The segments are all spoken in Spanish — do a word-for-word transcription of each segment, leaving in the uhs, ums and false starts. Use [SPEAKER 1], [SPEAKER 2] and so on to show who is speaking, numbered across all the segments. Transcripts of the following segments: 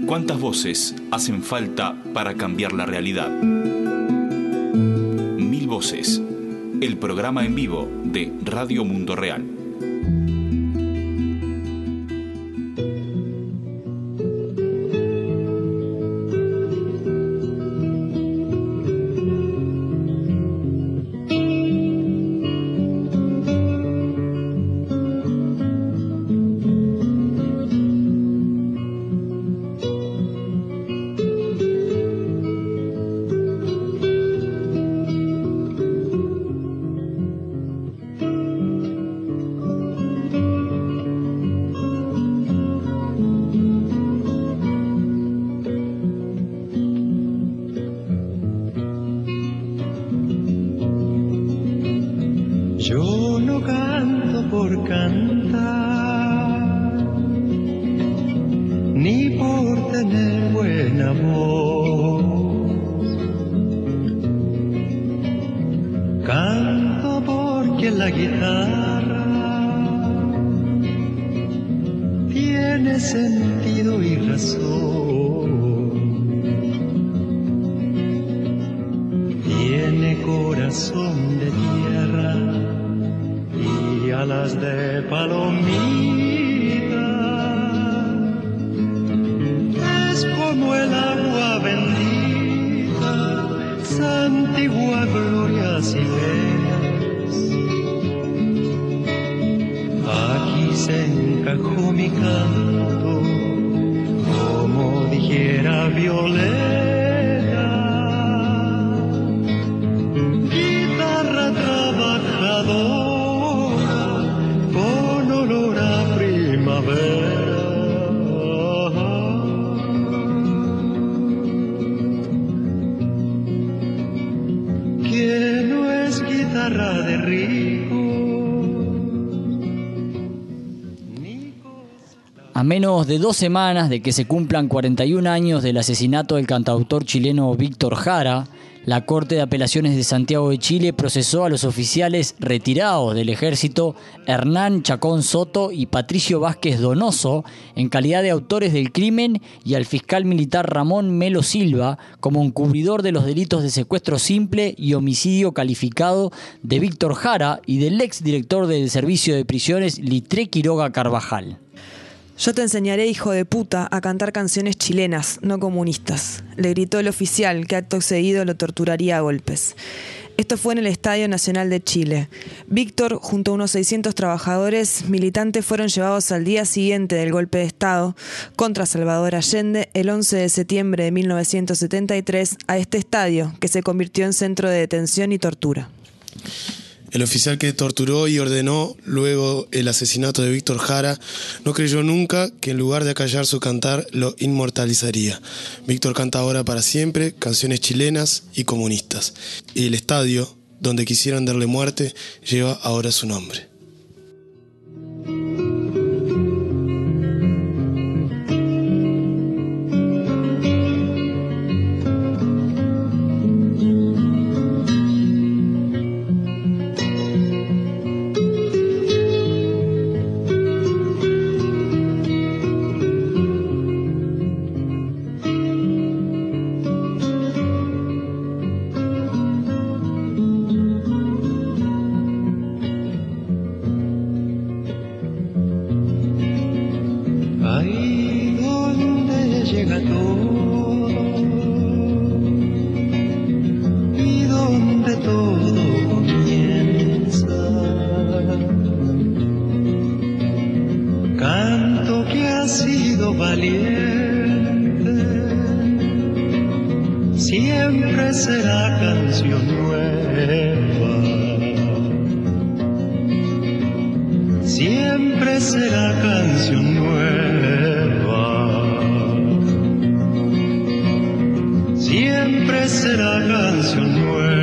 [SPEAKER 1] ¿Cuántas voces hacen falta para cambiar la realidad? Mil Voces, el programa en vivo de Radio Mundo Real.
[SPEAKER 2] Yo no canto por cantar, ni por tener buena voz. Canto porque la guitarra tiene sentido y razón, tiene corazón de tierra y alas de palomita. Es como el agua bendita, santigua gloria si ves. Aquí se encajó mi canto, como dijera Violeta. Guitarra trabajadora, con olor a primavera. Que no es guitarra de rico.
[SPEAKER 3] A menos de dos semanas de que se cumplan cuarenta y un años del asesinato del cantautor chileno Víctor Jara, la Corte de Apelaciones de Santiago de Chile procesó a los oficiales retirados del ejército Hernán Chacón Soto y Patricio Vázquez Donoso en calidad de autores del crimen y al fiscal militar Ramón Melo Silva como encubridor de los delitos de secuestro simple y homicidio calificado de Víctor Jara y del exdirector del Servicio de Prisiones Litré Quiroga Carvajal.
[SPEAKER 4] Yo te enseñaré, hijo de puta, a cantar canciones chilenas, no comunistas, le gritó el oficial, que acto seguido lo torturaría a golpes. Esto fue en el Estadio Nacional de Chile. Víctor, junto a unos seiscientos trabajadores militantes, fueron llevados al día siguiente del golpe de Estado contra Salvador Allende, el once de septiembre de mil novecientos setenta y tres, a este estadio, que se convirtió en centro de detención y tortura.
[SPEAKER 5] El oficial que torturó y ordenó luego el asesinato de Víctor Jara no creyó nunca que en lugar de acallar su cantar lo inmortalizaría. Víctor canta ahora para siempre canciones chilenas y comunistas. Y el estadio donde quisieron darle muerte lleva ahora su nombre.
[SPEAKER 2] Siempre será canción nueva, siempre será canción nueva, siempre será canción nueva.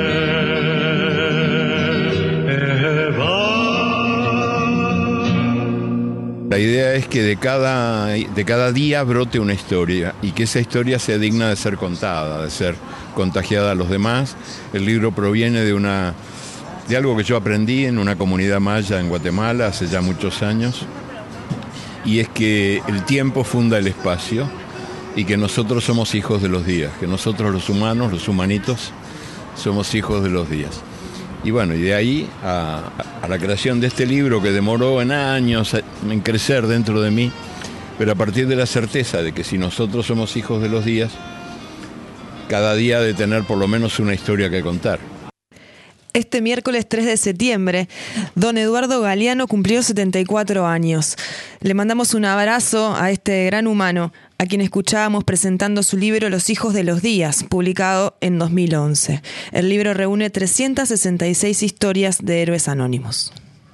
[SPEAKER 6] La idea es que de cada, de cada día brote una historia y que esa historia sea digna de ser contada, de ser contagiada a los demás. El libro proviene de, una, de algo que yo aprendí en una comunidad maya en Guatemala hace ya muchos años, y es que el tiempo funda el espacio y que nosotros somos hijos de los días, que nosotros los humanos, los humanitos, somos hijos de los días. Y bueno, y de ahí a, a la creación de este libro que demoró en años en crecer dentro de mí, pero a partir de la certeza de que si nosotros somos hijos de los días, cada día ha de tener por lo menos una historia que contar.
[SPEAKER 4] Este miércoles tres de septiembre, don Eduardo Galeano cumplió setenta y cuatro años. Le mandamos un abrazo a este gran humano, a quien escuchábamos presentando su libro Los hijos de los días, publicado en dos mil once. El libro reúne trescientas sesenta y seis historias de héroes anónimos.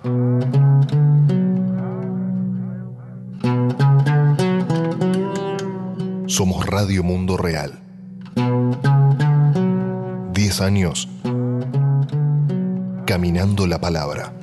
[SPEAKER 7] Somos Radio Mundo Real. Diez años caminando la palabra.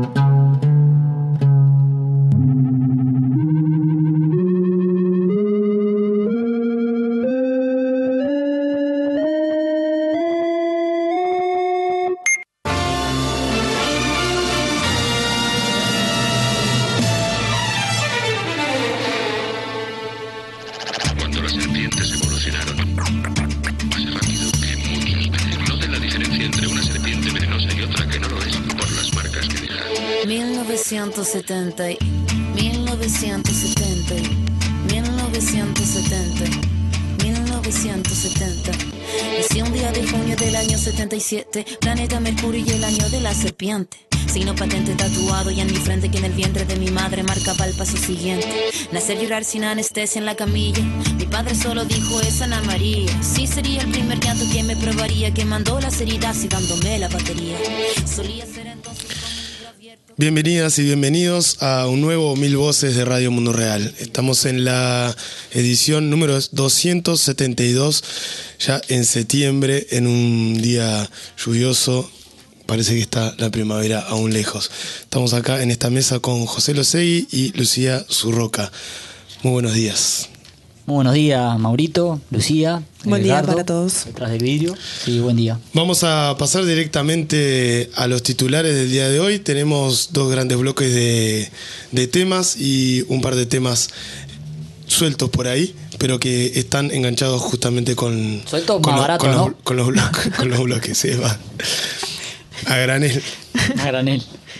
[SPEAKER 8] Cuando las serpientes evolucionaron más rápido que muchos, noten la diferencia entre una serpiente venenosa y otra que no lo es por las marcas que deja.
[SPEAKER 9] mil novecientos setenta, mil novecientos setenta, mil novecientos setenta, mil novecientos setenta. Nací un día de junio del año setenta y siete, planeta Mercurio y el año de la serpiente. Signo patente tatuado y en mi frente que en el vientre de mi madre marcaba el paso siguiente. Nacer, llorar sin anestesia en la camilla. Mi padre solo dijo es Ana María. Sí sería el primer llanto que me probaría, que mandó las heridas y dándome la batería. Solía ser entonces...
[SPEAKER 5] Bienvenidas y bienvenidos a un nuevo Mil Voces de Radio Mundo Real. Estamos en la edición número doscientos setenta y dos, ya en septiembre, en un día lluvioso. Parece que está la primavera aún lejos. Estamos acá en esta mesa con José Losegui y Lucía Zurroca. Muy buenos días.
[SPEAKER 3] Muy buenos días, Maurito, Lucía.
[SPEAKER 4] Buen día
[SPEAKER 3] Edgardo,
[SPEAKER 4] para todos.
[SPEAKER 3] Detrás del vidrio. Sí, buen día.
[SPEAKER 5] Vamos a pasar directamente a los titulares del día de hoy. Tenemos dos grandes bloques de, de temas y un par de temas sueltos por ahí, pero que están enganchados justamente con,
[SPEAKER 3] Sueltos
[SPEAKER 5] con,
[SPEAKER 3] más
[SPEAKER 5] lo-
[SPEAKER 3] barato,
[SPEAKER 5] con,
[SPEAKER 3] ¿no?
[SPEAKER 5] los, con los bloques. Con los bloques, sí, va. A granel.
[SPEAKER 3] A granel.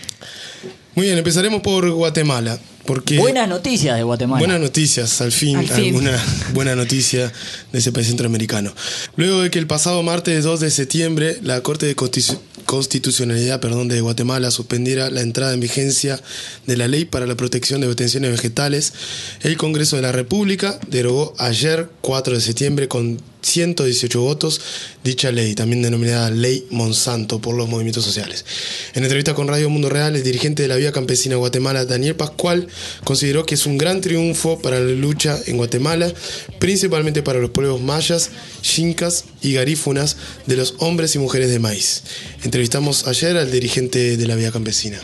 [SPEAKER 5] Muy bien, empezaremos por Guatemala. Porque
[SPEAKER 3] Buenas noticias de Guatemala.
[SPEAKER 5] Buenas noticias, al fin,
[SPEAKER 4] Al fin.
[SPEAKER 5] alguna buena noticia de ese país centroamericano. Luego de que el pasado martes dos de septiembre la Corte de Constitu- Constitucionalidad perdón, de Guatemala suspendiera la entrada en vigencia de la Ley para la Protección de Obtenciones Vegetales, el Congreso de la República derogó ayer, cuatro de septiembre, con ciento dieciocho votos, dicha ley, también denominada Ley Monsanto por los movimientos sociales. En entrevista con Radio Mundo Real, el dirigente de la Vía Campesina de Guatemala, Daniel Pascual, consideró que es un gran triunfo para la lucha en Guatemala, principalmente para los pueblos mayas, xincas y garífunas de los hombres y mujeres de maíz. Entrevistamos ayer al dirigente de la Vía Campesina.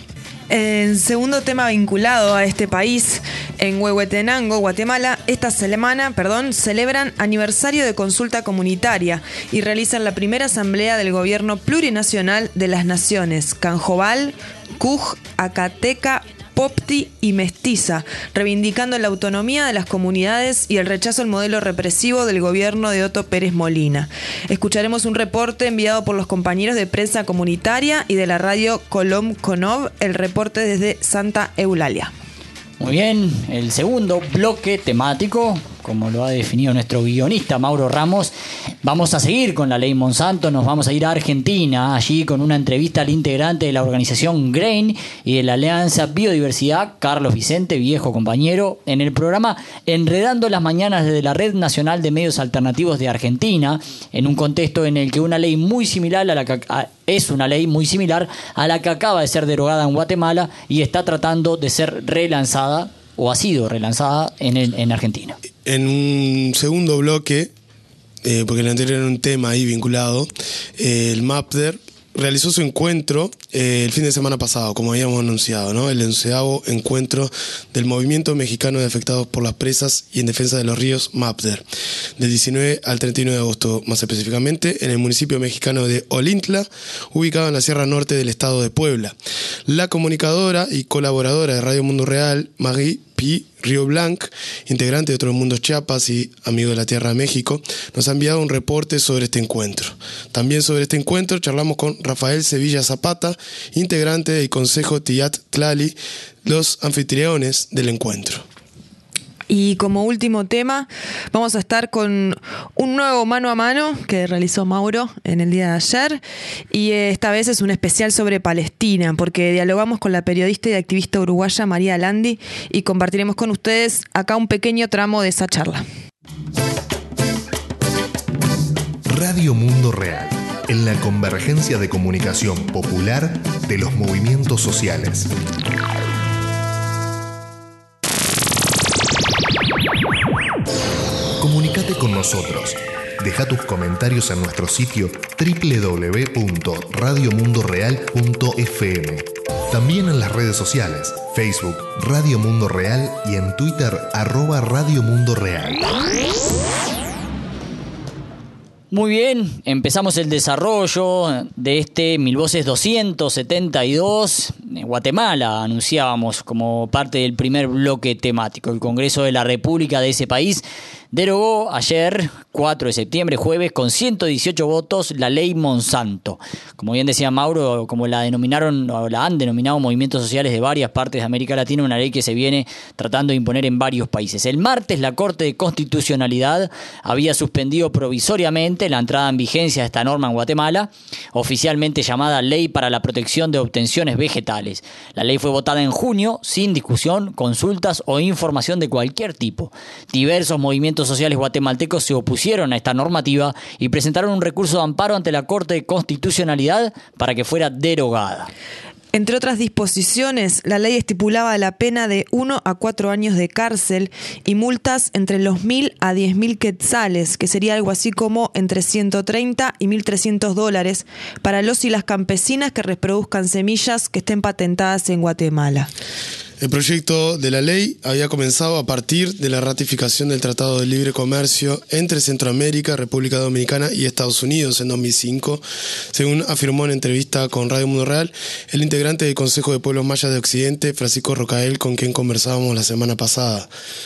[SPEAKER 4] En segundo tema vinculado a este país, en Huehuetenango, Guatemala, esta semana, perdón, celebran aniversario de consulta comunitaria y realizan la primera asamblea del gobierno plurinacional de las naciones Canjobal, Cuj, Acateca, Popti y Mestiza, reivindicando la autonomía de las comunidades y el rechazo al modelo represivo del gobierno de Otto Pérez Molina. Escucharemos un reporte enviado por los compañeros de prensa comunitaria y de la radio Colom Conov, el reporte desde Santa Eulalia.
[SPEAKER 3] Muy bien, el segundo bloque temático, como lo ha definido nuestro guionista Mauro Ramos, vamos a seguir con la ley Monsanto, nos vamos a ir a Argentina, allí con una entrevista al integrante de la organización GRAIN y de la Alianza Biodiversidad, Carlos Vicente, viejo compañero, en el programa Enredando las Mañanas desde la Red Nacional de Medios Alternativos de Argentina, en un contexto en el que una ley muy similar a la que a, es una ley muy similar a la que acaba de ser derogada en Guatemala y está tratando de ser relanzada o ha sido relanzada en, el, en Argentina.
[SPEAKER 5] En un segundo bloque, eh, porque el anterior era un tema ahí vinculado, eh, el MAPDER realizó su encuentro eh, el fin de semana pasado, como habíamos anunciado, ¿no? El onceavo encuentro del Movimiento Mexicano de Afectados por las Presas y en Defensa de los Ríos, MAPDER, del diecinueve al treinta y uno de agosto, más específicamente en el municipio mexicano de Olintla, ubicado en la Sierra Norte del estado de Puebla. La comunicadora y colaboradora de Radio Mundo Real, Marie Pi Río Blanc, integrante de Otros Mundos Chiapas y amigo de la Tierra de México, nos ha enviado un reporte sobre este encuentro. También sobre este encuentro charlamos con Rafael Sevilla Zapata, integrante del Consejo Tiyat Tlali, los anfitriones del encuentro.
[SPEAKER 4] Y como último tema, vamos a estar con un nuevo mano a mano que realizó Mauro en el día de ayer. Y esta vez es un especial sobre Palestina, porque dialogamos con la periodista y activista uruguaya María Landi y compartiremos con ustedes acá un pequeño tramo de esa charla.
[SPEAKER 7] Radio Mundo Real, en la convergencia de comunicación popular de los movimientos sociales. Comunicate con nosotros. Deja tus comentarios en nuestro sitio doble u doble u doble u punto radio mundo real punto f m. También en las redes sociales, Facebook, Radio Mundo Real y en Twitter, arroba Radio Mundo Real.
[SPEAKER 3] Muy bien, empezamos el desarrollo de este Mil Voces doscientos setenta y dos. Guatemala anunciábamos como parte del primer bloque temático. El Congreso de la República de ese país derogó ayer, cuatro de septiembre, jueves, con ciento dieciocho votos, la ley Monsanto. Como bien decía Mauro, como la denominaron o la han denominado movimientos sociales de varias partes de América Latina, una ley que se viene tratando de imponer en varios países. El martes la Corte de Constitucionalidad había suspendido provisoriamente la entrada en vigencia de esta norma en Guatemala, oficialmente llamada Ley para la Protección de Obtenciones Vegetales. La ley fue votada en junio sin discusión, consultas o información de cualquier tipo. Diversos movimientos sociales guatemaltecos se opusieron a esta normativa y presentaron un recurso de amparo ante la Corte de Constitucionalidad para que fuera derogada.
[SPEAKER 4] Entre otras disposiciones, la ley estipulaba la pena de uno a cuatro años de cárcel y multas entre los mil a diez mil quetzales, que sería algo así como entre ciento treinta y mil trescientos dólares, para los y las campesinas que reproduzcan semillas que estén patentadas en Guatemala.
[SPEAKER 5] El proyecto de la ley había comenzado a partir de la ratificación del Tratado de Libre Comercio entre Centroamérica, República Dominicana y Estados Unidos en dos mil cinco, según afirmó en entrevista con Radio Mundo Real el integrante del Consejo de Pueblos Mayas de Occidente, Francisco Rocael, con quien conversábamos la semana pasada.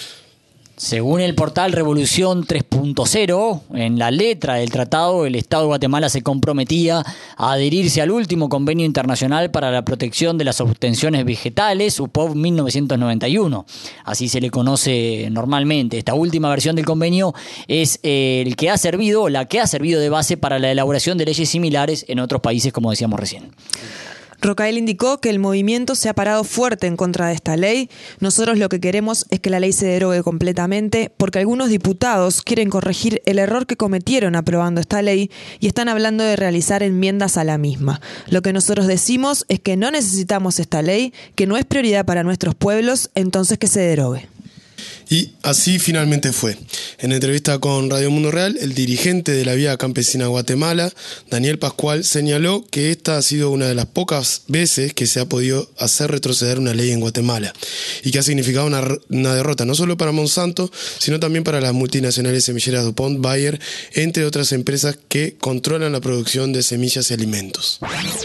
[SPEAKER 3] Según el portal Revolución tres punto cero, en la letra del tratado, el Estado de Guatemala se comprometía a adherirse al último Convenio Internacional para la Protección de las Obtenciones Vegetales, U P O V mil novecientos noventa y uno. Así se le conoce normalmente. Esta última versión del convenio es el que ha servido, la que ha servido de base para la elaboración de leyes similares en otros países, como decíamos recién.
[SPEAKER 4] Rocael indicó que el movimiento se ha parado fuerte en contra de esta ley. Nosotros lo que queremos es que la ley se derogue completamente porque algunos diputados quieren corregir el error que cometieron aprobando esta ley y están hablando de realizar enmiendas a la misma. Lo que nosotros decimos es que no necesitamos esta ley, que no es prioridad para nuestros pueblos, entonces que se derogue.
[SPEAKER 5] Y así finalmente fue. En entrevista con Radio Mundo Real, el dirigente de la Vía Campesina Guatemala, Daniel Pascual, señaló que esta ha sido una de las pocas veces que se ha podido hacer retroceder una ley en Guatemala y que ha significado una, una derrota no solo para Monsanto, sino también para las multinacionales semilleras DuPont, Bayer, entre otras empresas que controlan la producción de semillas y alimentos.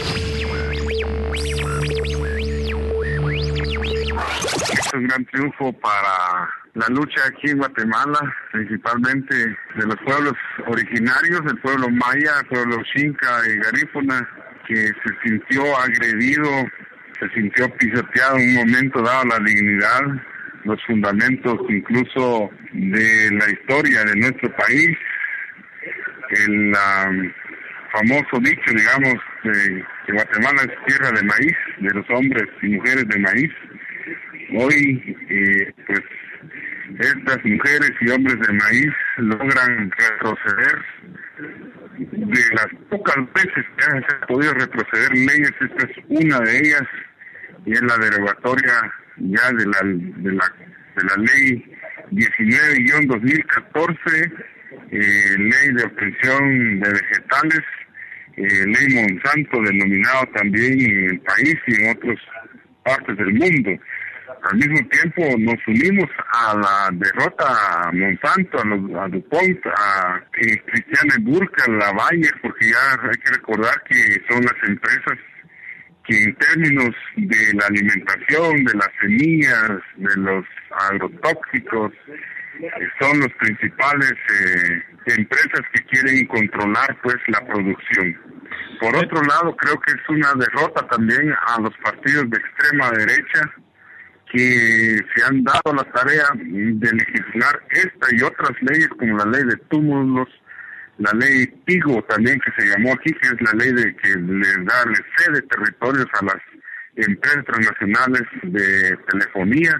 [SPEAKER 10] Es un gran triunfo para la lucha aquí en Guatemala, principalmente de los pueblos originarios, el pueblo maya, el pueblo xinca y garífuna, que se sintió agredido, se sintió pisoteado en un momento dado la dignidad, los fundamentos incluso de la historia de nuestro país, el um, famoso dicho, digamos, de que Guatemala es tierra de maíz, de los hombres y mujeres de maíz. Hoy, eh, pues, estas mujeres y hombres de maíz logran retroceder. De las pocas veces que se han podido retroceder leyes, esta es una de ellas, y es la derogatoria ya de la de la, de la ley diecinueve guión dos mil catorce, eh, ley de obtención de vegetales, eh, ley Monsanto, denominado también en el país y en otras partes del mundo. Al mismo tiempo nos unimos a la derrota a Monsanto, a, los, a DuPont, a eh, Christiane Burke, a la Bayer, porque ya hay que recordar que son las empresas que en términos de la alimentación, de las semillas, de los agrotóxicos, eh, son los principales eh, empresas que quieren controlar pues la producción. Por otro lado, creo que es una derrota también a los partidos de extrema derecha que se han dado la tarea de legislar esta y otras leyes como la ley de túmulos, la ley Tigo también que se llamó aquí, que es la ley de que le da, le cede territorios a las empresas transnacionales de telefonía.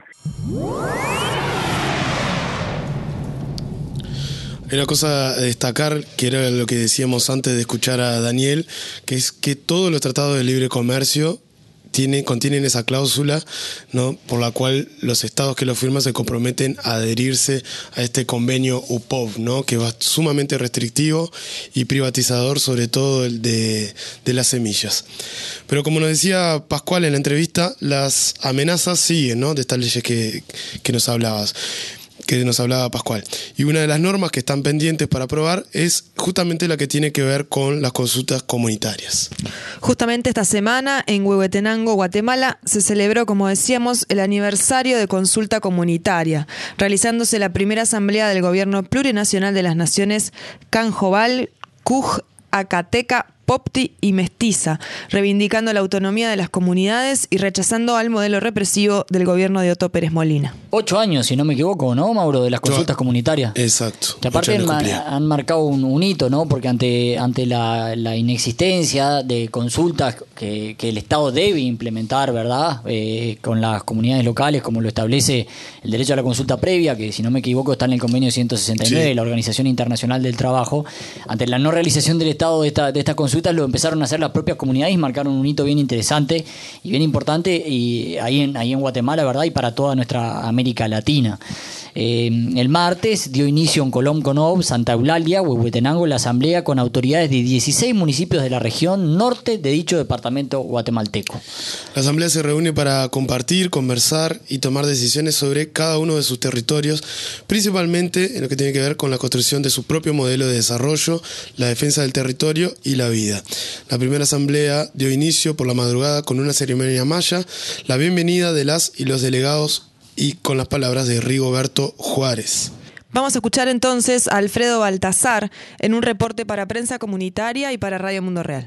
[SPEAKER 5] Hay una cosa a destacar, que era lo que decíamos antes de escuchar a Daniel, que es que todos los tratados de libre comercio tiene, contienen esa cláusula, ¿no?, por la cual los estados que lo firman se comprometen a adherirse a este convenio U P O V, ¿no?, que va sumamente restrictivo y privatizador, sobre todo el de, de las semillas. Pero como nos decía Pascual en la entrevista, las amenazas siguen, ¿no?, de estas leyes que, que nos hablabas. que nos hablaba Pascual. Y una de las normas que están pendientes para aprobar es justamente la que tiene que ver con las consultas comunitarias.
[SPEAKER 4] Justamente esta semana en Huehuetenango, Guatemala, se celebró, como decíamos, el aniversario de consulta comunitaria, realizándose la primera asamblea del Gobierno Plurinacional de las Naciones Canjobal, Cuj, Acateca, Popti y Mestiza, reivindicando la autonomía de las comunidades y rechazando al modelo represivo del gobierno de Otto Pérez Molina.
[SPEAKER 3] Ocho años, si no me equivoco, ¿no, Mauro? De las consultas Yo, comunitarias.
[SPEAKER 5] Exacto.
[SPEAKER 3] Que aparte han, han marcado un, un hito, ¿no? Porque ante, ante la, la inexistencia de consultas que, que el Estado debe implementar, ¿verdad? Eh, con las comunidades locales, como lo establece el derecho a la consulta previa, que si no me equivoco está en el convenio ciento sesenta y nueve sí. de la Organización Internacional del Trabajo. Ante la no realización del Estado de esta, de esta consulta, lo empezaron a hacer las propias comunidades y marcaron un hito bien interesante y bien importante y ahí en, ahí en Guatemala, ¿verdad? Y para toda nuestra América Latina. Eh, el martes dio inicio en Colom Conov, Santa Eulalia, Huehuetenango, la asamblea con autoridades de dieciséis municipios de la región norte de dicho departamento guatemalteco.
[SPEAKER 5] La asamblea se reúne para compartir, conversar y tomar decisiones sobre cada uno de sus territorios, principalmente en lo que tiene que ver con la construcción de su propio modelo de desarrollo, la defensa del territorio y la vida. La primera asamblea dio inicio por la madrugada con una ceremonia maya, la bienvenida de las y los delegados y con las palabras de Rigoberto Juárez.
[SPEAKER 4] Vamos a escuchar entonces a Alfredo Baltazar en un reporte para Prensa Comunitaria y para Radio Mundo Real.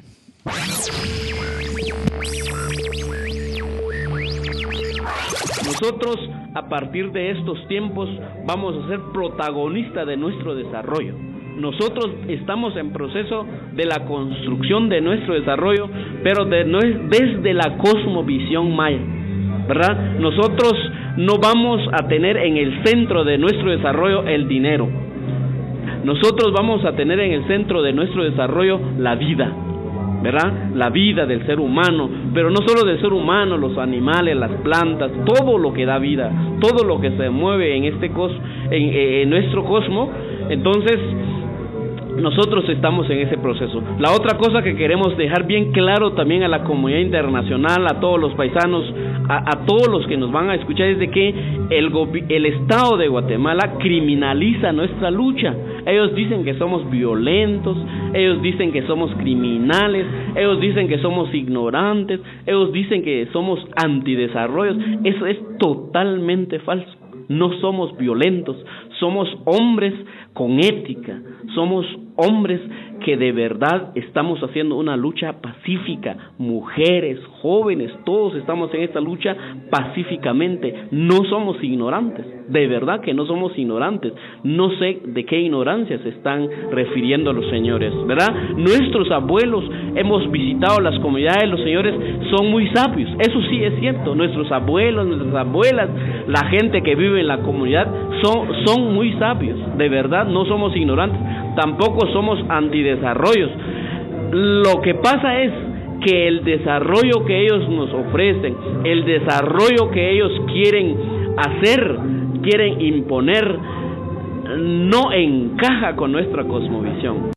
[SPEAKER 11] Nosotros, a partir de estos tiempos, vamos a ser protagonistas de nuestro desarrollo. Nosotros estamos en proceso de la construcción de nuestro desarrollo, pero de, desde la cosmovisión maya, ¿verdad? Nosotros no vamos a tener en el centro de nuestro desarrollo el dinero. Nosotros vamos a tener en el centro de nuestro desarrollo la vida, ¿verdad? La vida del ser humano, pero no solo del ser humano, los animales, las plantas, todo lo que da vida, todo lo que se mueve en este cos, en, en nuestro cosmos. Entonces, nosotros estamos en ese proceso. La otra cosa que queremos dejar bien claro también a la comunidad internacional, a todos los paisanos, a, a todos los que nos van a escuchar, es de que el, el Estado de Guatemala criminaliza nuestra lucha. Ellos dicen que somos violentos, ellos dicen que somos criminales, ellos dicen que somos ignorantes, ellos dicen que somos antidesarrollos. Eso es totalmente falso. No somos violentos, somos hombres con ética, somos hombres que de verdad estamos haciendo una lucha pacífica, mujeres, jóvenes, todos estamos en esta lucha pacíficamente, no somos ignorantes, de verdad que no somos ignorantes, no sé de qué ignorancia se están refiriendo los señores, ¿verdad? Nuestros abuelos, hemos visitado las comunidades, los señores son muy sabios, eso sí es cierto, nuestros abuelos, nuestras abuelas, la gente que vive en la comunidad son, son muy sabios, de verdad, no somos ignorantes, tampoco somos antidesarrollos. Lo que pasa es que el desarrollo que ellos nos ofrecen, el desarrollo que ellos quieren hacer, quieren imponer, no encaja con nuestra cosmovisión.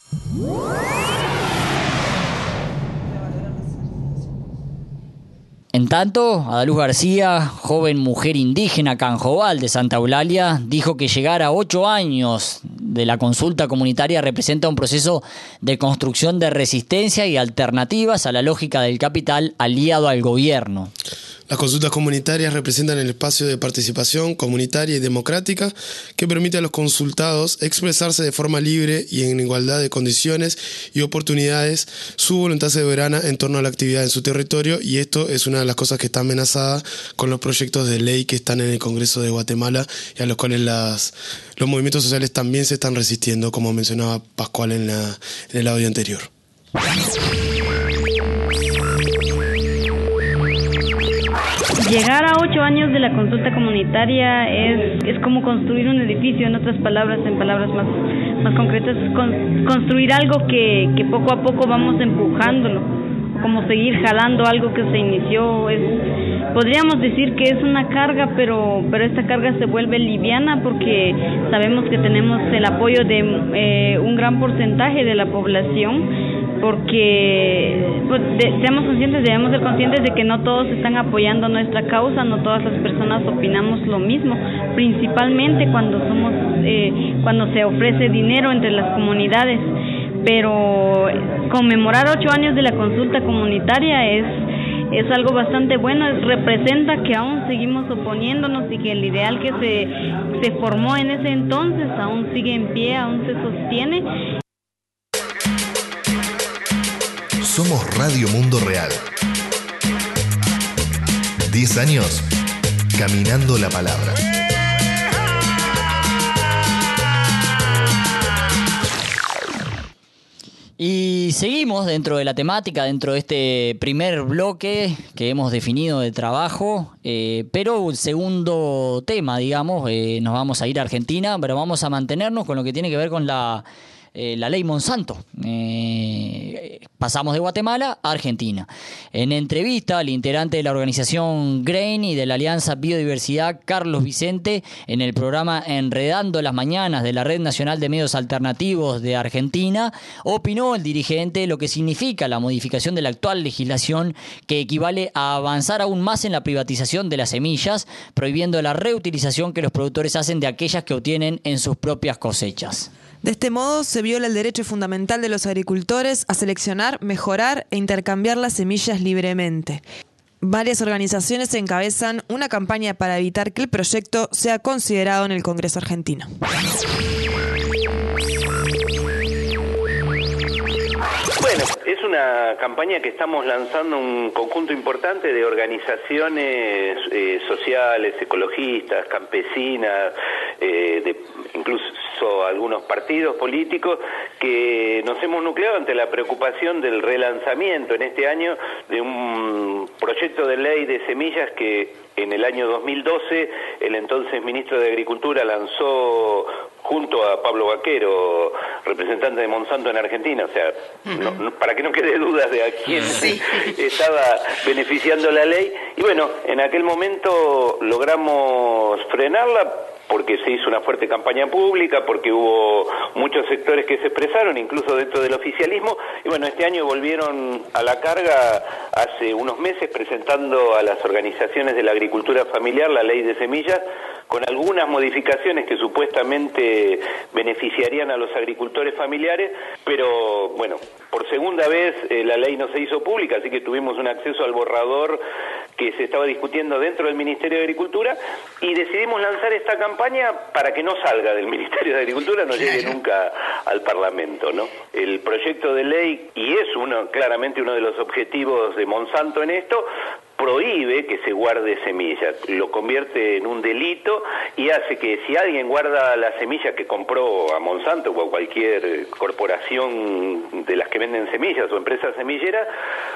[SPEAKER 3] En tanto, Adaluz García, joven mujer indígena canjobal de Santa Eulalia, dijo que llegar a ocho años de la consulta comunitaria representa un proceso de construcción de resistencia y alternativas a la lógica del capital aliado al gobierno.
[SPEAKER 5] Las consultas comunitarias representan el espacio de participación comunitaria y democrática que permite a los consultados expresarse de forma libre y en igualdad de condiciones y oportunidades su voluntad soberana en torno a la actividad en su territorio, y esto es una de las cosas que está amenazada con los proyectos de ley que están en el Congreso de Guatemala y a los cuales las, los movimientos sociales también se están resistiendo, como mencionaba Pascual en, la, en el audio anterior.
[SPEAKER 12] Llegar a ocho años de la consulta comunitaria es, es como construir un edificio, en otras palabras, en palabras más, más concretas, con, construir algo que, que poco a poco vamos empujándolo, como seguir jalando algo que se inició. Es, podríamos decir que es una carga, pero, pero esta carga se vuelve liviana porque sabemos que tenemos el apoyo de eh, un gran porcentaje de la población, porque pues, de, seamos conscientes, debemos ser conscientes de que no todos están apoyando nuestra causa, no todas las personas opinamos lo mismo, principalmente cuando somos, eh, cuando se ofrece dinero entre las comunidades, pero conmemorar ocho años de la consulta comunitaria es es algo bastante bueno, representa que aún seguimos oponiéndonos y que el ideal que se, se formó en ese entonces aún sigue en pie, aún se sostiene.
[SPEAKER 7] Somos Radio Mundo Real. Diez años caminando la palabra.
[SPEAKER 3] Y seguimos dentro de la temática, dentro de este primer bloque que hemos definido de trabajo, eh, pero el segundo tema, digamos, eh, nos vamos a ir a Argentina, pero vamos a mantenernos con lo que tiene que ver con la... Eh, la ley Monsanto. Eh, pasamos de Guatemala a Argentina. En entrevista al integrante de la organización GRAIN y de la Alianza Biodiversidad, Carlos Vicente, en el programa Enredando las Mañanas de la Red Nacional de Medios Alternativos de Argentina, opinó el dirigente lo que significa la modificación de la actual legislación, que equivale a avanzar aún más en la privatización de las semillas, prohibiendo la reutilización que los productores hacen de aquellas que obtienen en sus propias cosechas.
[SPEAKER 4] De este modo, se viola el derecho fundamental de los agricultores a seleccionar, mejorar e intercambiar las semillas libremente. Varias organizaciones encabezan una campaña para evitar que el proyecto sea considerado en el Congreso argentino.
[SPEAKER 13] Bueno, es una campaña que estamos lanzando un conjunto importante de organizaciones eh, sociales, ecologistas, campesinas, eh, de, incluso algunos partidos políticos, que nos hemos nucleado ante la preocupación del relanzamiento en este año de un proyecto de ley de semillas que en el año dos mil doce el entonces ministro de Agricultura lanzó junto a Pablo Vaquero, representante de Monsanto en Argentina, o sea, uh-huh. no, no, para que no quede dudas de a quién sí. estaba beneficiando la ley. Y bueno, en aquel momento logramos frenarla porque se hizo una fuerte campaña pública, porque hubo muchos sectores que se expresaron, incluso dentro del oficialismo, y bueno, este año volvieron a la carga hace unos meses presentando a las organizaciones de la agricultura familiar la ley de semillas, con algunas modificaciones que supuestamente beneficiarían a los agricultores familiares, pero bueno, por segunda vez eh, la ley no se hizo pública, así que tuvimos un acceso al borrador que se estaba discutiendo dentro del Ministerio de Agricultura, y decidimos lanzar esta campaña para que no salga del Ministerio de Agricultura, no llegue nunca al Parlamento, ¿no? El proyecto de ley, y es uno claramente uno de los objetivos de Monsanto en esto, prohíbe que se guarde semillas, lo convierte en un delito y hace que si alguien guarda la semilla que compró a Monsanto o a cualquier corporación de las que venden semillas o empresas semilleras,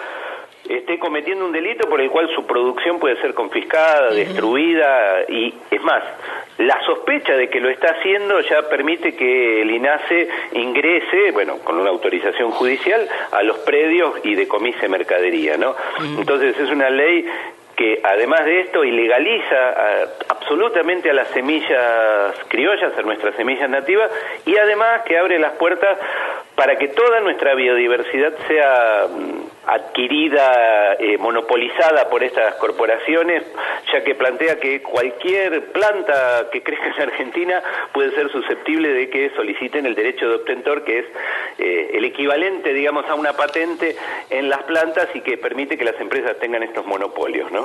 [SPEAKER 13] esté cometiendo un delito por el cual su producción puede ser confiscada, uh-huh. destruida, y es más, la sospecha de que lo está haciendo ya permite que el INASE ingrese, bueno, con una autorización judicial, a los predios y decomise mercadería, ¿no? Uh-huh. Entonces es una ley que además de esto ilegaliza a, absolutamente a las semillas criollas, a nuestras semillas nativas, y además que abre las puertas para que toda nuestra biodiversidad sea adquirida, eh, monopolizada por estas corporaciones, ya que plantea que cualquier planta que crezca en Argentina puede ser susceptible de que soliciten el derecho de obtentor, que es eh, el equivalente, digamos, a una patente en las plantas y que permite que las empresas tengan estos monopolios, ¿no?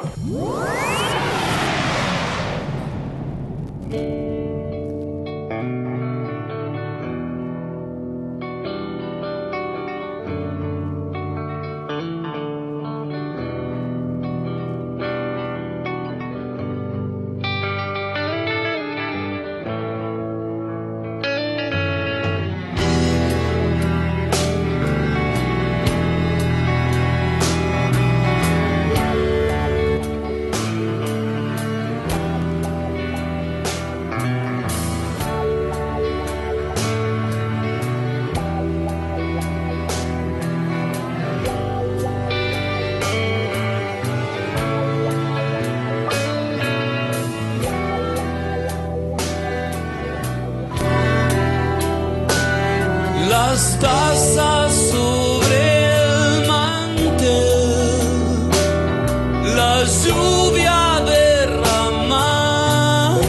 [SPEAKER 14] Las tazas sobre el mantel, la lluvia derramada,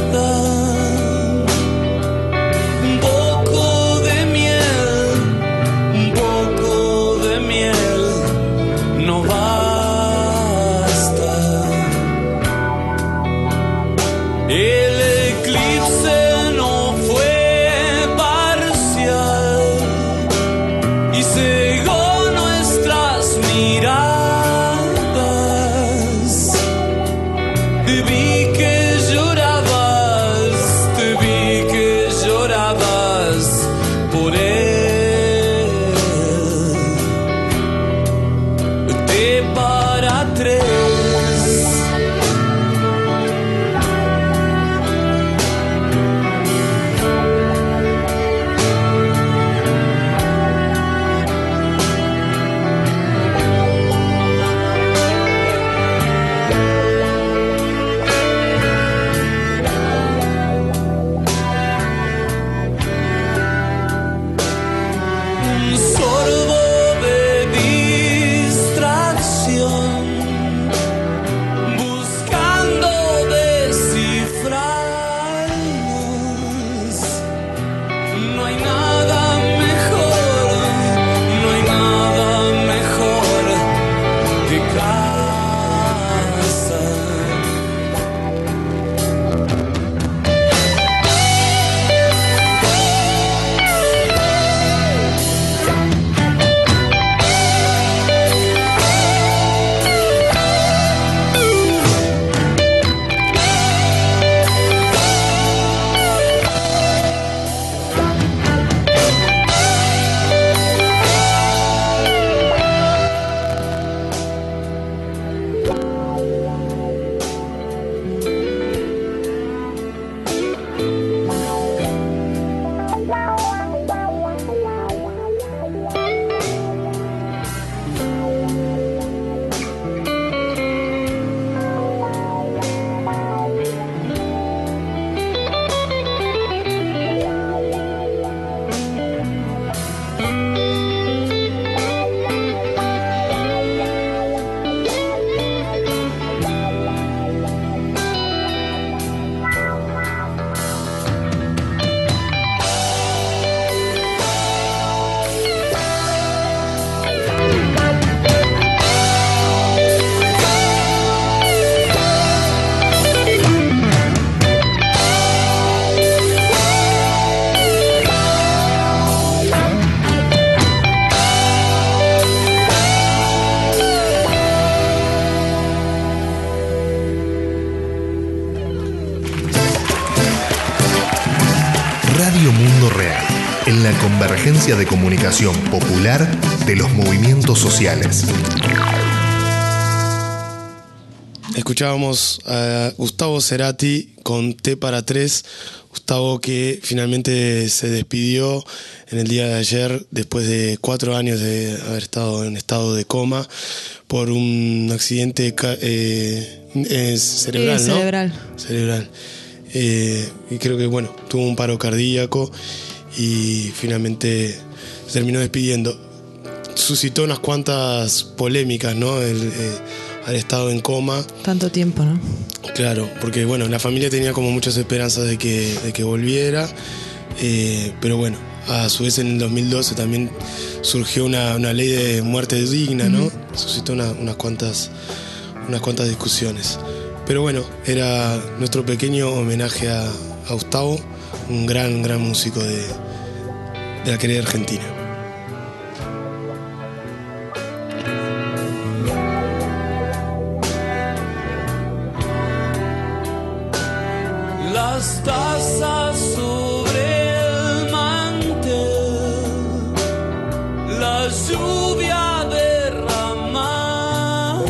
[SPEAKER 14] un poco de miel, un poco de miel, no basta. El eclipse no fue cegó nuestras miradas. Te vi que llorabas, te vi que llorabas por él. De para tres.
[SPEAKER 7] Radio Mundo Real, en la convergencia de comunicación popular de los movimientos sociales.
[SPEAKER 5] Escuchábamos a Gustavo Cerati con T para tres. Gustavo, que finalmente se despidió en el día de ayer después de cuatro años de haber estado en estado de coma por un accidente eh, eh, cerebral,
[SPEAKER 4] sí,
[SPEAKER 5] ¿no?
[SPEAKER 4] cerebral.
[SPEAKER 5] Cerebral. Eh, y creo que, bueno, tuvo un paro cardíaco y finalmente se terminó despidiendo. Suscitó unas cuantas polémicas, ¿no? El, eh, haber estado en coma.
[SPEAKER 4] Tanto tiempo, ¿no?
[SPEAKER 5] Claro, porque bueno, la familia tenía como muchas esperanzas de que, de que volviera, eh, pero bueno, a su vez en el dos mil doce también surgió una, una ley de muerte digna, ¿no? Uh-huh. Suscitó una, unas cuantas, unas cuantas discusiones. Pero bueno, era nuestro pequeño homenaje a, a Gustavo, un gran, gran músico de, de la querida Argentina.
[SPEAKER 14] Las tazas sobre el mantel, la lluvia derramada,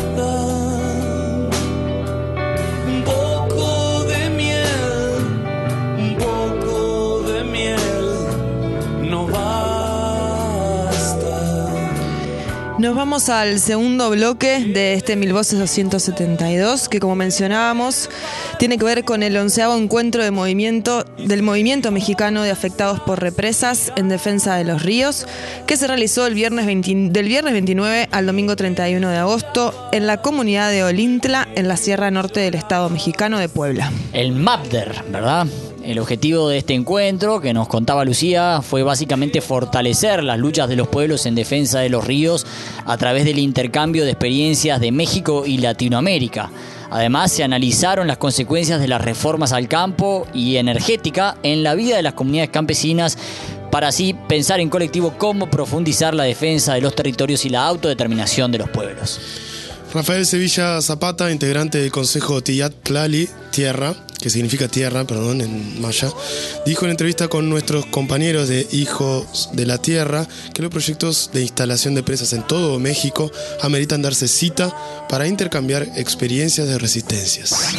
[SPEAKER 14] un poco de miel, un poco de miel, no basta.
[SPEAKER 4] Nos vamos al segundo bloque de este Mil Voces doscientos setenta y dos, que como mencionábamos, tiene que ver con el onceavo encuentro de movimiento, del movimiento mexicano de afectados por represas en defensa de los ríos, que se realizó el viernes veinte, del viernes veintinueve al domingo treinta y uno de agosto en la comunidad de Olintla, en la Sierra Norte del Estado mexicano de Puebla.
[SPEAKER 3] El MAPDER, ¿verdad? El objetivo de este encuentro, que nos contaba Lucía, fue básicamente fortalecer las luchas de los pueblos en defensa de los ríos a través del intercambio de experiencias de México y Latinoamérica. Además, se analizaron las consecuencias de las reformas al campo y energética en la vida de las comunidades campesinas para así pensar en colectivo cómo profundizar la defensa de los territorios y la autodeterminación de los pueblos.
[SPEAKER 5] Rafael Sevilla Zapata, integrante del Consejo Tiyat Tlali, tierra, que significa tierra, perdón, en maya, dijo en entrevista con nuestros compañeros de Hijos de la Tierra que los proyectos de instalación de presas en todo México ameritan darse cita para intercambiar experiencias de resistencias.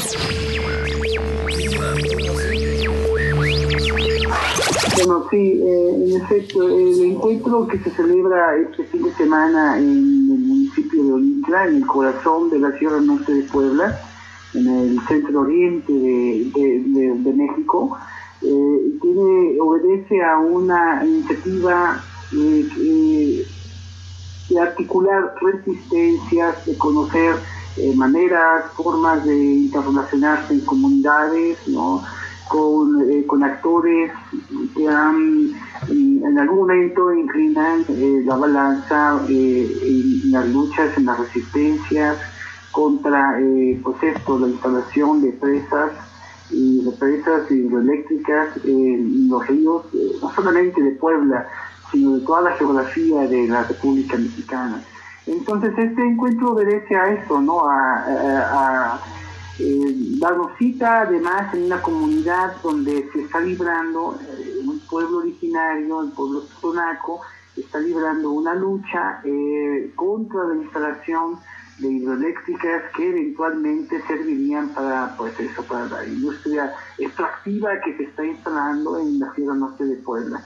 [SPEAKER 15] Bueno, sí, eh, en efecto, el encuentro que se celebra este fin de semana en el municipio de Olintla, en el corazón de la Sierra Norte de Puebla, en el centro oriente de, de, de, de México, eh, tiene, obedece a una iniciativa eh, eh, de articular resistencias, de conocer eh, maneras, formas de interrelacionarse en comunidades, ¿no? Con, eh, con actores que han, en, en algún momento inclinan eh, la balanza eh, en, en las luchas, en las resistencias contra eh, pues esto, la instalación de presas y de presas hidroeléctricas en los ríos, eh, no solamente de Puebla, sino de toda la geografía de la República Mexicana. Entonces este encuentro obedece a eso, ¿no? A, a, a eh, darnos cita además en una comunidad donde se está librando, eh, un pueblo originario, el pueblo totonaco, está librando una lucha eh, contra la instalación de hidroeléctricas que eventualmente servirían para, pues eso, para la industria extractiva que se está instalando en la Sierra Norte de Puebla.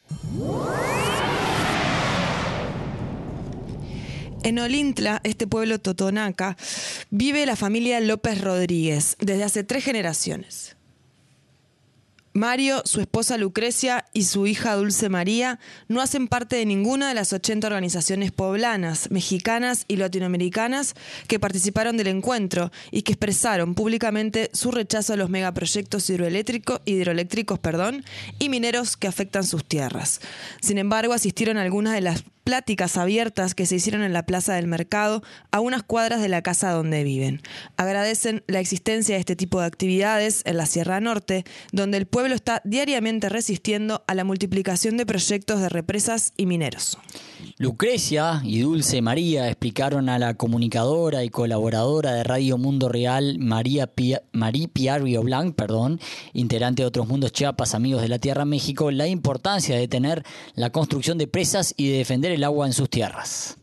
[SPEAKER 4] En Olintla, este pueblo totonaca, vive la familia López Rodríguez desde hace tres generaciones. Mario, su esposa Lucrecia y su hija Dulce María no hacen parte de ninguna de las ochenta organizaciones poblanas, mexicanas y latinoamericanas que participaron del encuentro y que expresaron públicamente su rechazo a los megaproyectos hidroeléctricos, hidroeléctricos perdón, y mineros que afectan sus tierras. Sin embargo, asistieron a algunas de las pláticas abiertas que se hicieron en la Plaza del Mercado, a unas cuadras de la casa donde viven. Agradecen la existencia de este tipo de actividades en la Sierra Norte, donde el pueblo está diariamente resistiendo a la multiplicación de proyectos de represas y mineros.
[SPEAKER 3] Lucrecia y Dulce María explicaron a la comunicadora y colaboradora de Radio Mundo Real, María Pia, Marí Piario Blanc, perdón, integrante de Otros Mundos Chiapas, Amigos de la Tierra México, la importancia de detener la construcción de presas y de defender el agua en sus tierras.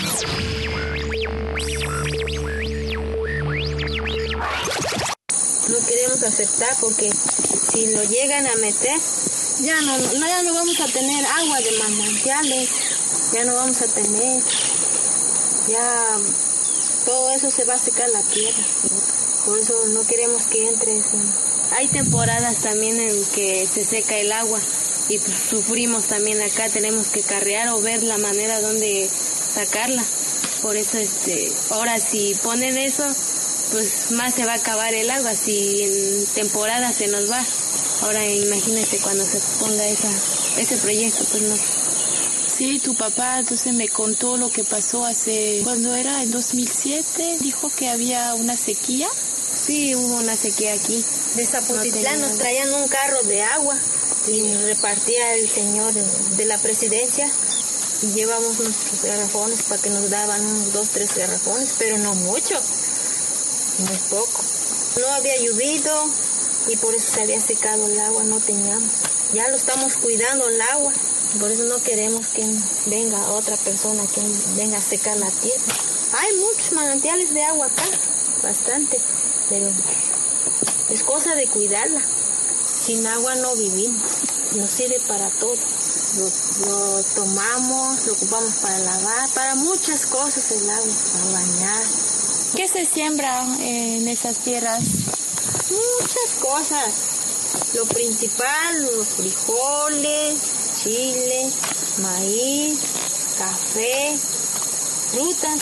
[SPEAKER 16] No queremos aceptar porque si lo llegan a meter, ya no, no, ya no vamos a tener agua de manantiales, ya no vamos a tener, ya todo eso se va a secar la tierra. Por eso no queremos que entre eso. Hay temporadas también en que se seca el agua y sufrimos también acá, tenemos que carrear o ver la manera donde sacarla. Por eso este, ahora si ponen eso, pues más se va a acabar el agua, si en temporada se nos va. Ahora imagínese cuando se ponga esa, ese proyecto, pues no.
[SPEAKER 17] Sí, tu papá entonces me contó lo que pasó hace, cuando era en dos mil siete, dijo que había una sequía.
[SPEAKER 16] Sí, hubo una sequía aquí. De Zapotitlán no nos traían un carro de agua y repartía el señor de la presidencia y llevamos nuestros garrafones para que nos daban unos dos, tres garrafones, pero no mucho, muy poco. No había llovido y por eso se había secado el agua, no teníamos. Ya lo estamos cuidando el agua, por eso no queremos que venga otra persona que venga a secar la tierra. Hay muchos manantiales de agua acá, bastante, pero es cosa de cuidarla. Sin agua no vivimos, nos sirve para todo. Lo, lo tomamos, lo ocupamos para lavar, para muchas cosas el agua, para bañar.
[SPEAKER 17] ¿Qué se siembra en esas tierras?
[SPEAKER 16] Muchas cosas. Lo principal, los frijoles, chile, maíz, café, frutas,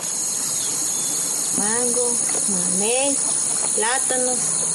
[SPEAKER 16] mango, mamey, plátanos,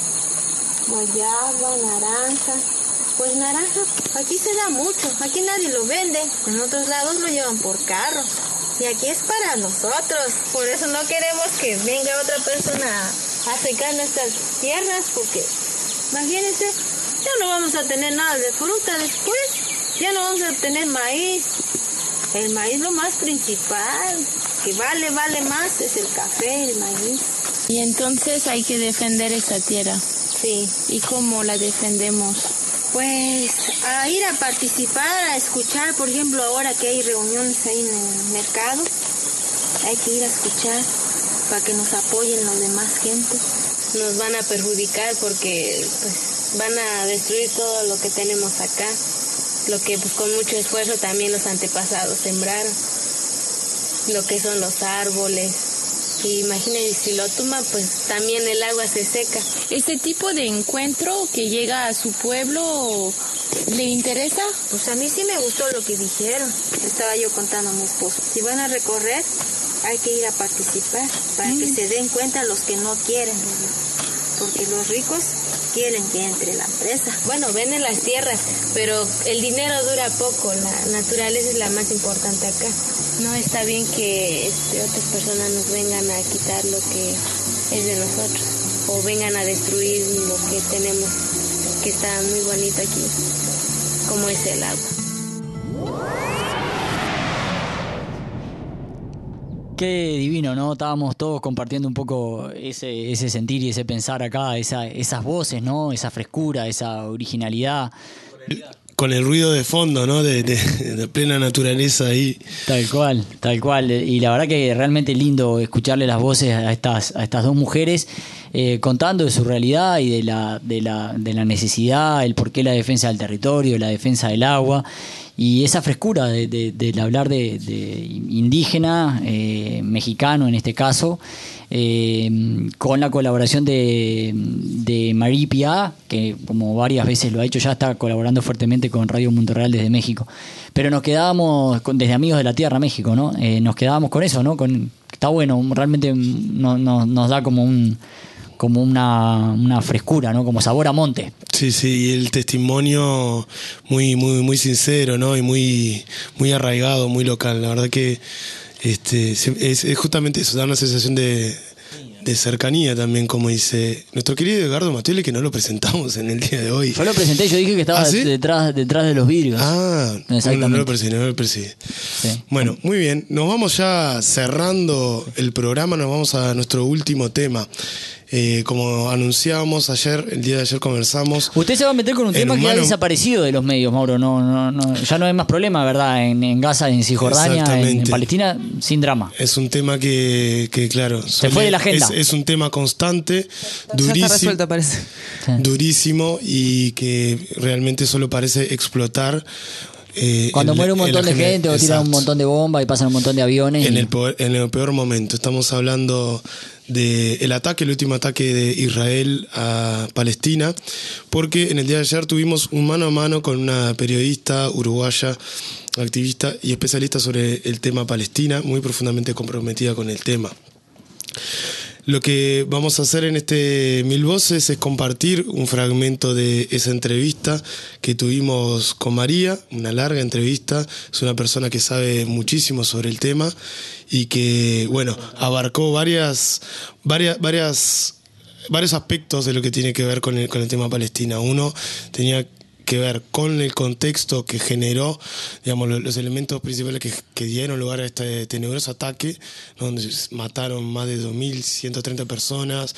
[SPEAKER 16] guayaba, naranja. Pues naranja, aquí se da mucho, aquí nadie lo vende, en otros lados lo llevan por carro. Y aquí es para nosotros, por eso no queremos que venga otra persona a secar nuestras tierras, porque imagínense, ya no vamos a tener nada de fruta después, ya no vamos a tener maíz. El maíz lo más principal, que vale, vale más, es el café, el maíz.
[SPEAKER 17] Y entonces hay que defender esa tierra.
[SPEAKER 16] Sí.
[SPEAKER 17] ¿Y cómo la defendemos?
[SPEAKER 16] Pues a ir a participar, a escuchar, por ejemplo, ahora que hay reuniones ahí en el mercado, hay que ir a escuchar para que nos apoyen los demás gente. Nos van a perjudicar porque pues van a destruir todo lo que tenemos acá, lo que pues con mucho esfuerzo también los antepasados sembraron, lo que son los árboles. Y imagínense, si lo tumban, pues también el agua se seca.
[SPEAKER 17] ¿Este tipo de encuentro que llega a su pueblo le interesa?
[SPEAKER 16] Pues a mí sí me gustó lo que dijeron. Estaba yo contando a mi esposo. Si van a recorrer, hay que ir a participar para mm. que se den cuenta los que no quieren. Porque los ricos quieren que entre la empresa. Bueno, venden las tierras, pero el dinero dura poco. La naturaleza es la más importante acá. No está bien que este, otras personas nos vengan a quitar lo que es de nosotros o vengan a destruir lo que tenemos, que está muy bonito aquí, como es el agua.
[SPEAKER 3] Qué divino, ¿no? Estábamos todos compartiendo un poco ese, ese sentir y ese pensar acá, esa, esas voces, ¿no? Esa frescura, esa originalidad.
[SPEAKER 5] Con el ruido de fondo, ¿no? De, de, de plena naturaleza ahí.
[SPEAKER 3] Tal cual, tal cual. Y la verdad que realmente lindo escucharle las voces a estas, a estas dos mujeres eh, contando de su realidad y de la, de, la, de la necesidad, el porqué la defensa del territorio, la defensa del agua. Y esa frescura de, de, de hablar de, de indígena, eh, mexicano en este caso, eh, con la colaboración de, de Marie Pia, que como varias veces lo ha hecho, ya está colaborando fuertemente con Radio Mundo Real desde México. Pero nos quedábamos, con, desde Amigos de la Tierra, México, ¿no? Eh, nos quedábamos con eso, ¿no? Con, está bueno, realmente no, no, nos da como un... como una, una frescura, ¿no? Como sabor a monte.
[SPEAKER 5] Sí, sí, y el testimonio muy, muy, muy sincero, ¿no? Y muy, muy arraigado, muy local. La verdad que este, es, es justamente eso, da una sensación de, de cercanía también, como dice nuestro querido Edgardo Mattioli, que no lo presentamos en el día de hoy.
[SPEAKER 3] Yo lo presenté, yo dije que estaba ¿Ah, sí? detrás, detrás de los vidrios.
[SPEAKER 5] Ah, exactamente. No lo percibe, no lo percibe. Sí. Bueno, muy bien, nos vamos ya cerrando el programa, nos vamos a nuestro último tema. Eh, como anunciábamos ayer, el día de ayer conversamos.
[SPEAKER 3] Usted se va a meter con un tema humano. que ha desaparecido de los medios, Mauro. No, no, no, ya no hay más problema, ¿verdad? En, en Gaza, en Cisjordania, en, en Palestina, sin drama.
[SPEAKER 5] Es un tema que, que claro,
[SPEAKER 3] se suele, fue de la agenda.
[SPEAKER 5] Es, es un tema constante, durísimo,
[SPEAKER 4] ya está resuelto, parece.
[SPEAKER 5] Sí. Durísimo y que realmente solo parece explotar. Eh,
[SPEAKER 3] Cuando el, muere un montón de gente exacto. o tiran un montón de bombas y pasan un montón de aviones.
[SPEAKER 5] En,
[SPEAKER 3] y...
[SPEAKER 5] el, peor, en el peor momento. Estamos hablando del ataque, el último ataque de Israel a Palestina, porque en el día de ayer tuvimos un mano a mano con una periodista uruguaya, activista y especialista sobre el tema Palestina, muy profundamente comprometida con el tema. Lo que vamos a hacer en este Mil Voces es compartir un fragmento de esa entrevista que tuvimos con María, una larga entrevista. Es una persona que sabe muchísimo sobre el tema y que, bueno, abarcó varias, varias, varias, varios aspectos de lo que tiene que ver con el, con el tema Palestina. Uno tenía que ver con el contexto que generó, digamos, los, los elementos principales que, que dieron lugar a este tenebroso ataque, ¿no? Donde mataron más de dos mil ciento treinta personas,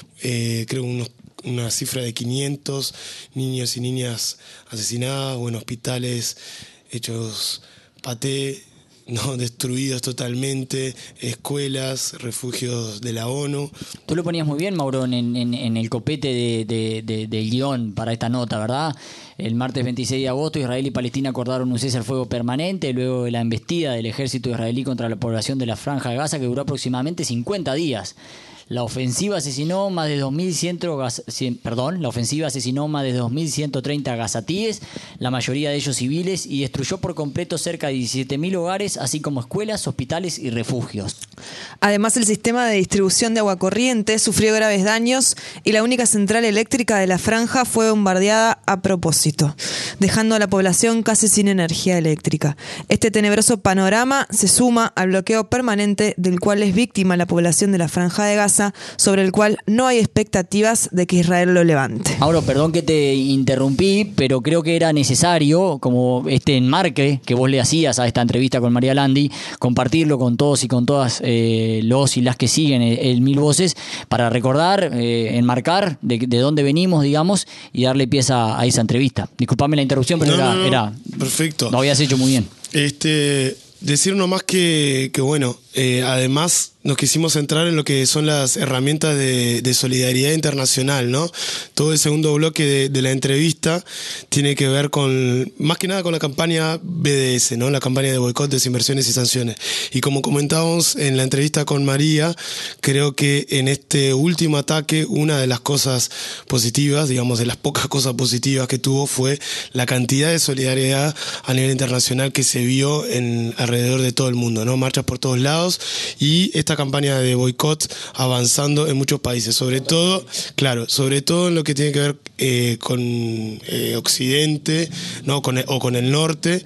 [SPEAKER 5] eh, creo unos, una cifra de quinientos niños y niñas asesinadas, o en hospitales hechos paté, ¿no? Destruidos totalmente, escuelas, refugios de la ONU.
[SPEAKER 3] Tú lo ponías muy bien, Mauro, en, en, en el copete de, de, de, del guión para esta nota, ¿verdad? El martes veintiséis de agosto, Israel y Palestina acordaron un cese al fuego permanente luego de la embestida del ejército israelí contra la población de la Franja de Gaza, que duró aproximadamente cincuenta días. La ofensiva asesinó más de dos mil cien, perdón, la ofensiva asesinó más de dos mil ciento treinta gazatíes, la mayoría de ellos civiles, y destruyó por completo cerca de diecisiete mil hogares, así como escuelas, hospitales y refugios.
[SPEAKER 4] Además, el sistema de distribución de agua corriente sufrió graves daños y la única central eléctrica de la franja fue bombardeada a propósito, dejando a la población casi sin energía eléctrica. Este tenebroso panorama se suma al bloqueo permanente del cual es víctima la población de la Franja de Gaza, sobre el cual no hay expectativas de que Israel lo levante.
[SPEAKER 3] Mauro, perdón que te interrumpí, pero creo que era necesario, como este enmarque que vos le hacías a esta entrevista con María Landi, compartirlo con todos y con todas eh, los y las que siguen el, el Mil Voces, para recordar, eh, enmarcar de, de dónde venimos, digamos, y darle pieza a esa entrevista. Disculpame la interrupción, pero
[SPEAKER 5] no,
[SPEAKER 3] era,
[SPEAKER 5] no, no.
[SPEAKER 3] era...
[SPEAKER 5] Perfecto.
[SPEAKER 3] Lo habías hecho muy bien.
[SPEAKER 5] Este, decir nomás que, que bueno, eh, además nos quisimos centrar en lo que son las herramientas de, de solidaridad internacional, ¿no? Todo el segundo bloque de, de la entrevista tiene que ver con, más que nada con la campaña B D S, ¿no? La campaña de boicot, desinversiones y sanciones. Y como comentábamos en la entrevista con María, creo que en este último ataque, una de las cosas positivas, digamos, de las pocas cosas positivas que tuvo, fue la cantidad de solidaridad a nivel internacional que se vio en alrededor de todo el mundo, ¿no? Marchas por todos lados y esta campaña de boicot avanzando en muchos países, sobre todo, claro, sobre todo en lo que tiene que ver eh, con eh, Occidente, ¿no? Con el, o con el norte,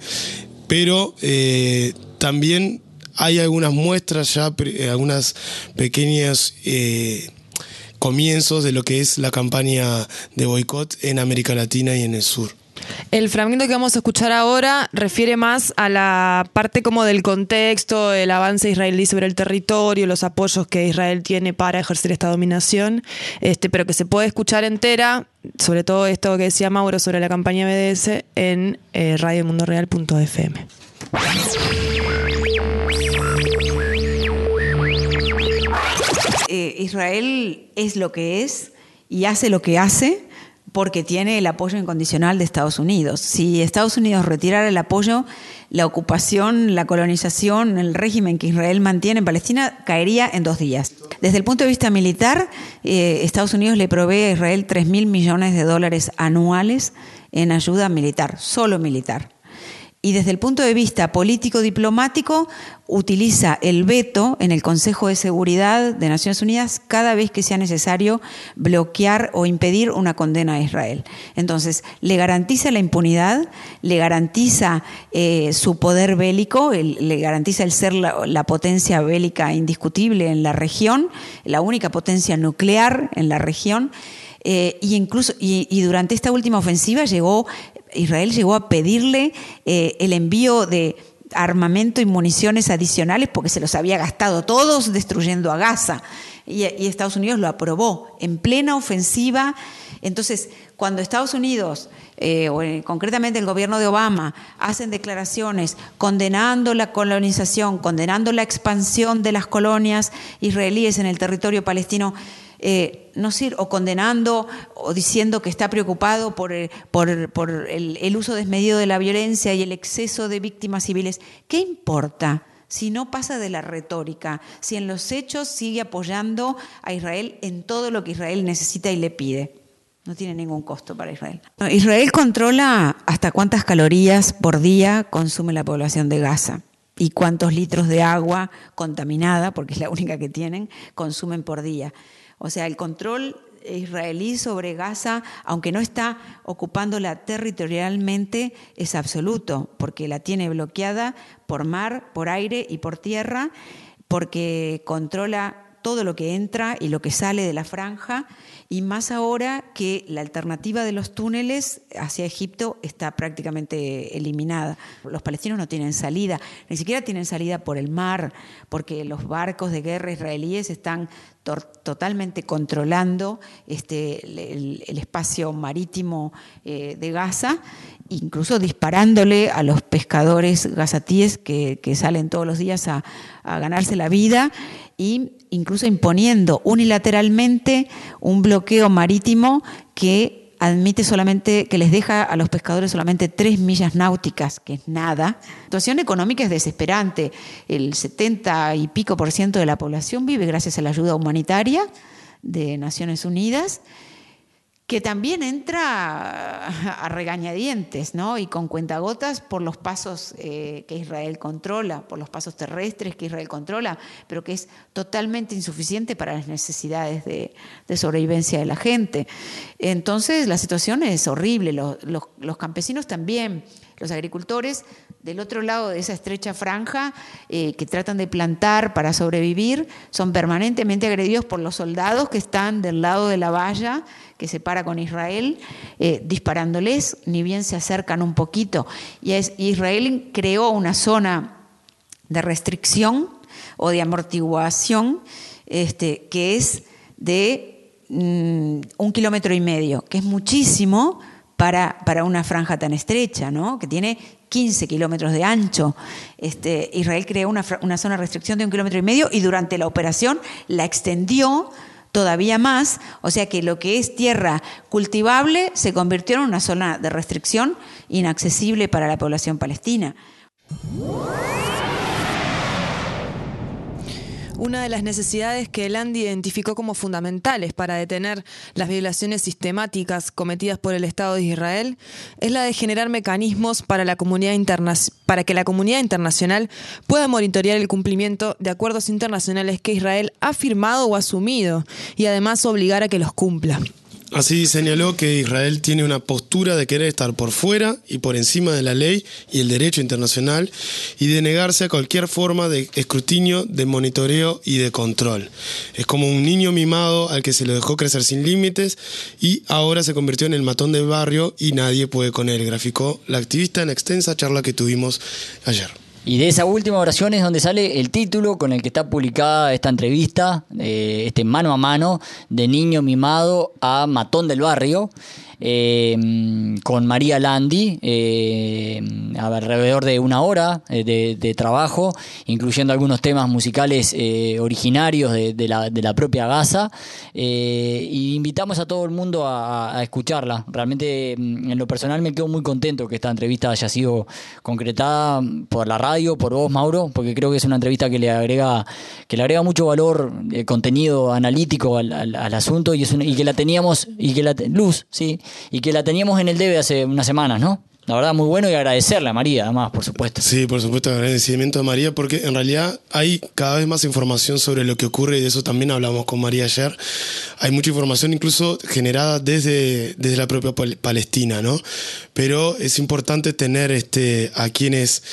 [SPEAKER 5] pero eh, también hay algunas muestras ya, eh, algunas pequeñas eh, comienzos de lo que es la campaña de boicot en América Latina y en el sur.
[SPEAKER 4] El fragmento que vamos a escuchar ahora refiere más a la parte como del contexto, el avance israelí sobre el territorio, los apoyos que Israel tiene para ejercer esta dominación, este, pero que se puede escuchar entera, sobre todo esto que decía Mauro sobre la campaña B D S, en eh, radio mundo real punto f m.
[SPEAKER 18] Eh, Israel es lo que es y hace lo que hace porque tiene el apoyo incondicional de Estados Unidos. Si Estados Unidos retirara el apoyo, la ocupación, la colonización, el régimen que Israel mantiene en Palestina caería en dos días. Desde el punto de vista militar, eh, Estados Unidos le provee a Israel tres mil millones de dólares anuales en ayuda militar, solo militar. Y desde el punto de vista político-diplomático, utiliza el veto en el Consejo de Seguridad de Naciones Unidas cada vez que sea necesario bloquear o impedir una condena a Israel. Entonces, le garantiza la impunidad, le garantiza eh, su poder bélico, el, le garantiza el ser la, la potencia bélica indiscutible en la región, la única potencia nuclear en la región. Eh, y incluso y, y durante esta última ofensiva llegó Israel llegó a pedirle eh, el envío de armamento y municiones adicionales porque se los había gastado todos destruyendo a Gaza y, y Estados Unidos lo aprobó en plena ofensiva. Entonces, cuando Estados Unidos, eh, o eh, concretamente el gobierno de Obama, hacen declaraciones condenando la colonización, condenando la expansión de las colonias israelíes en el territorio palestino, Eh, no sir, o condenando o diciendo que está preocupado por, por, por el, el uso desmedido de la violencia y el exceso de víctimas civiles, ¿qué importa si no pasa de la retórica, si en los hechos sigue apoyando a Israel en todo lo que Israel necesita y le pide. No tiene ningún costo para Israel. No, Israel controla hasta cuántas calorías por día consume la población de Gaza y cuántos litros de agua contaminada, porque es la única que tienen, consumen por día. O sea, el control israelí sobre Gaza, aunque no está ocupándola territorialmente, es absoluto, porque la tiene bloqueada por mar, por aire y por tierra, porque controla todo lo que entra y lo que sale de la franja, y más ahora que la alternativa de los túneles hacia Egipto está prácticamente eliminada. Los palestinos no tienen salida, ni siquiera tienen salida por el mar, porque los barcos de guerra israelíes están to- totalmente controlando este, el, el espacio marítimo eh, de Gaza, incluso disparándole a los pescadores gazatíes que, que salen todos los días a, a ganarse la vida, y incluso imponiendo unilateralmente un bloqueo marítimo que admite solamente, que les deja a los pescadores solamente tres millas náuticas, que es nada. La situación económica es desesperante. El setenta y pico por ciento de la población vive gracias a la ayuda humanitaria de Naciones Unidas, que también entra a regañadientes, ¿no? Y con cuentagotas por los pasos eh, que Israel controla, por los pasos terrestres que Israel controla, pero que es totalmente insuficiente para las necesidades de, de sobrevivencia de la gente. Entonces la situación es horrible, los, los, los campesinos también, los agricultores del otro lado de esa estrecha franja eh, que tratan de plantar para sobrevivir, son permanentemente agredidos por los soldados que están del lado de la valla que separa con Israel, eh, disparándoles, ni bien se acercan un poquito. Y es, Israel creó una zona de restricción o de amortiguación este, que es de mm, un kilómetro y medio, que es muchísimo para, para una franja tan estrecha, ¿no? Que tiene quince kilómetros de ancho. Este, Israel creó una, una zona de restricción de un kilómetro y medio y durante la operación la extendió todavía más, o sea que lo que es tierra cultivable se convirtió en una zona de restricción inaccesible para la población palestina.
[SPEAKER 4] Una de las necesidades que Landi identificó como fundamentales para detener las violaciones sistemáticas cometidas por el Estado de Israel es la de generar mecanismos para, la comunidad interna- para que la comunidad internacional pueda monitorear el cumplimiento de acuerdos internacionales que Israel ha firmado o asumido y además obligar a que los cumpla.
[SPEAKER 5] Así señaló que Israel tiene una postura de querer estar por fuera y por encima de la ley y el derecho internacional y de negarse a cualquier forma de escrutinio, de monitoreo y de control. Es como un niño mimado al que se lo dejó crecer sin límites y ahora se convirtió en el matón del barrio y nadie puede con él, graficó la activista en extensa charla que tuvimos ayer.
[SPEAKER 3] Y de esa última oración es donde sale el título con el que está publicada esta entrevista, eh, este mano a mano, de niño mimado a matón del barrio, eh, con María Landi, eh, alrededor de una hora eh, de, de trabajo, incluyendo algunos temas musicales eh, originarios de, de, la, de la propia Gaza, eh, y invitamos a todo el mundo a, a escucharla. Realmente, en lo personal, me quedo muy contento que esta entrevista haya sido concretada por la radio, por vos, Mauro, porque creo que es una entrevista que le agrega, que le agrega mucho valor, eh, contenido analítico al, al, al asunto, y, es una, y que la teníamos, y que la luz, sí, y que la teníamos en el debe hace unas semanas, ¿no? La verdad, muy bueno, y agradecerle a María, además, por supuesto.
[SPEAKER 5] Sí, por supuesto, agradecimiento a María, porque en realidad hay cada vez más información sobre lo que ocurre, y de eso también hablamos con María ayer. Hay mucha información incluso generada desde, desde la propia Palestina, ¿no? Pero es importante tener este, a quienes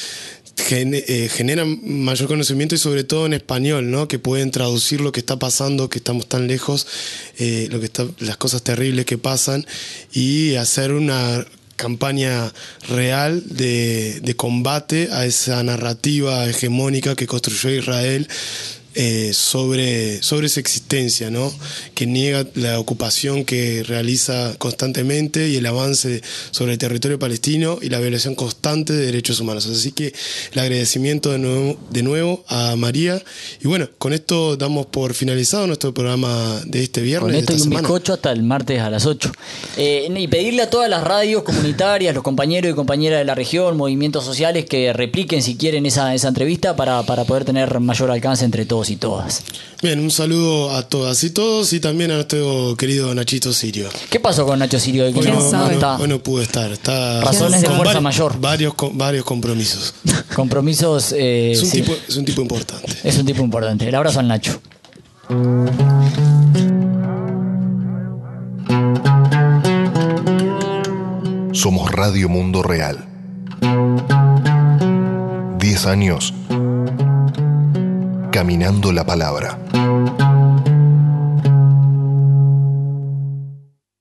[SPEAKER 5] generan mayor conocimiento, y sobre todo en español, ¿no? Que pueden traducir lo que está pasando, que estamos tan lejos, eh, lo que está, las cosas terribles que pasan, y hacer una campaña real de, de combate a esa narrativa hegemónica que construyó Israel eh, sobre, sobre esa existencia, ¿no? Que niega la ocupación que realiza constantemente y el avance sobre el territorio palestino y la violación constante de derechos humanos. Así que el agradecimiento de nuevo, de nuevo a María. Y bueno, con esto damos por finalizado nuestro programa de este viernes.
[SPEAKER 3] Con esto
[SPEAKER 5] de
[SPEAKER 3] y
[SPEAKER 5] esta
[SPEAKER 3] un
[SPEAKER 5] semana.
[SPEAKER 3] bizcocho hasta el martes a las ocho. Eh, y pedirle a todas las radios comunitarias, los compañeros y compañeras de la región, movimientos sociales, que repliquen si quieren esa, esa entrevista para, para poder tener mayor alcance entre todos y todas.
[SPEAKER 5] Bien, un saludo a todas y todos y también a nuestro querido Nachito Sirio.
[SPEAKER 3] ¿Qué pasó con Nacho Sirio?
[SPEAKER 5] Hoy
[SPEAKER 3] ¿Quién
[SPEAKER 5] no,
[SPEAKER 3] no
[SPEAKER 5] hoy no-
[SPEAKER 3] está?
[SPEAKER 5] hoy no pudo estar. Está
[SPEAKER 3] Razones de
[SPEAKER 5] con
[SPEAKER 3] fuerza
[SPEAKER 5] vari-
[SPEAKER 3] mayor.
[SPEAKER 5] Varios, con- varios compromisos.
[SPEAKER 3] Compromisos. eh,
[SPEAKER 5] Es un,
[SPEAKER 3] sí.
[SPEAKER 5] tipo, es un tipo importante.
[SPEAKER 3] Es un tipo importante. El abrazo al Nacho.
[SPEAKER 7] Somos Radio Mundo Real. Diez años caminando la palabra.